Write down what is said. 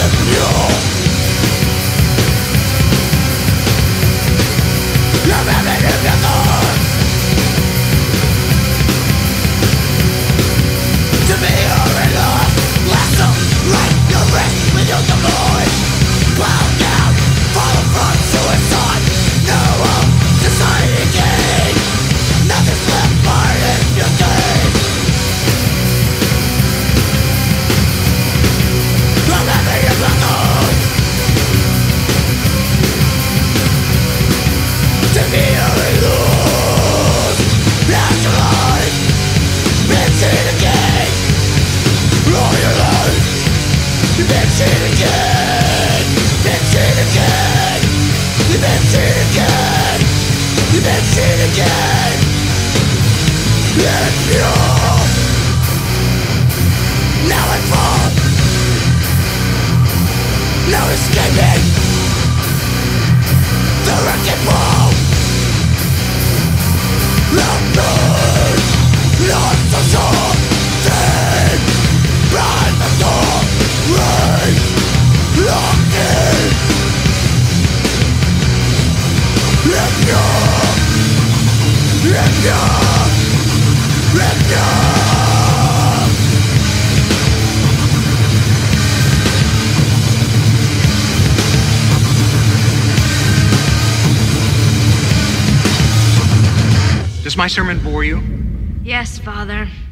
No escaping the wrecking ball. Love me, not so sure. Dead, behind the door, rain, locked in. Let Does my sermon bore you? Yes, Father.